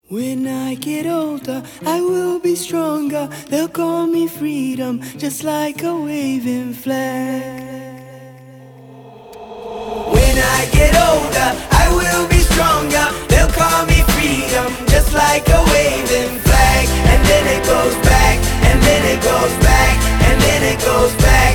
When I get older, I will be stronger. They'll call me freedom, just like a waving flag. When I get older, I will be stronger. They'll call me freedom, just like a waving flag. And then it goes back, and then it goes back, and then it goes back.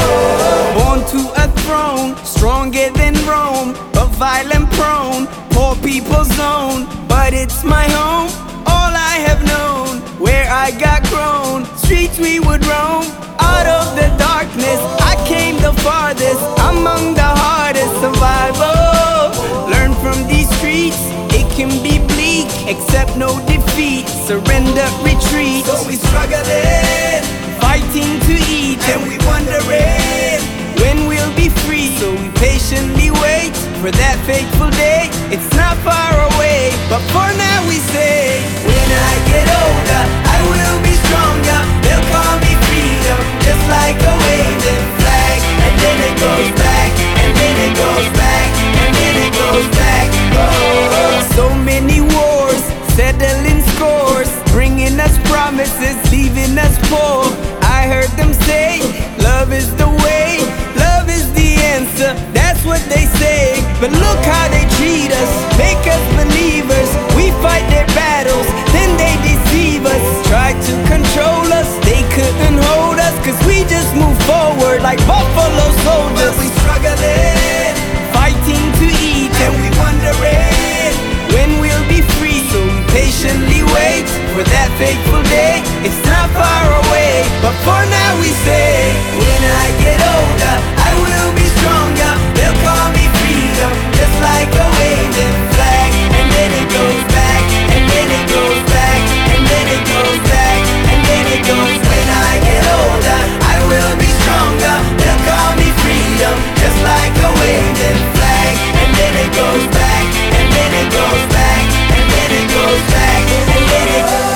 Oh. Born to a throne, stronger than Rome, but violent prone, poor people's zone. But it's my home, all I have known, where I got grown. Streets we would roam, out of the darkness I came the farthest, among the hardest. Survival, learn from these streets. It can be bleak, accept no defeat, surrender, retreat. So we struggling, fighting to eat, and we wondering when we'll be free. So we patiently wait for that fateful day. It's not far away, but for now we say, when I get older, I will be stronger. They'll call me freedom, just like a waving flag. And then it goes back, and then it goes back, and then it goes back. Oh. So many wars, settling scores, bringing us promises, leaving us poor. I heard them say, love is the way, love is the answer, that's what they say. But look how they treat us, make us believers. We fight their battles, then they deceive us. Try to control us, they couldn't hold us, cause we just move forward like buffalo soldiers. But we struggling, fighting to eat, and we wondering when we'll be free. So we patiently wait for that fateful day. It's not far away, but for now we say, when I get older, I will be stronger. They'll call me freedom, just like a waving flag. And then it goes back, and then it goes back, and then it goes back, and then it goes. When I get older, I will be stronger. They'll call me freedom, just like a waving flag. And then it goes back, and then it goes back, and then it goes back, and then it goes.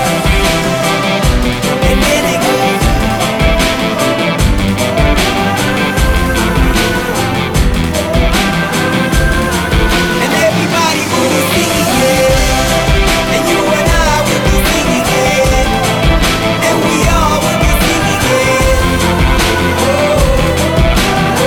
And then it goes. And everybody will be singing it, and you and I will be singing it, and we all will be singing it. Oh, oh,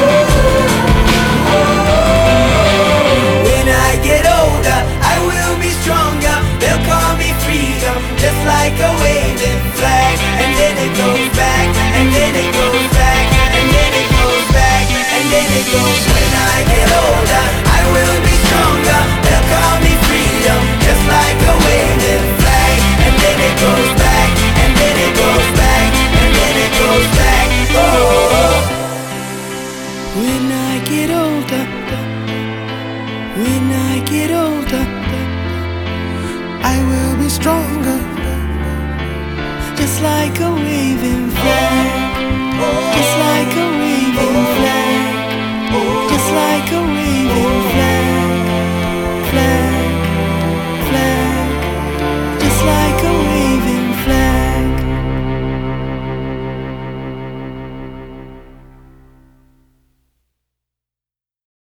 oh. When I get older, I will be stronger. They'll call me freedom, just like a waving flag. And then it goes back, and then it goes back, and then it goes back, and then it goes. When I get older, I will be stronger. They'll call me freedom, just like a waving flag. And then it goes back, and then it goes back, and then it goes back. Oh. When I get older, when I get older, I will be stronger, just like a waving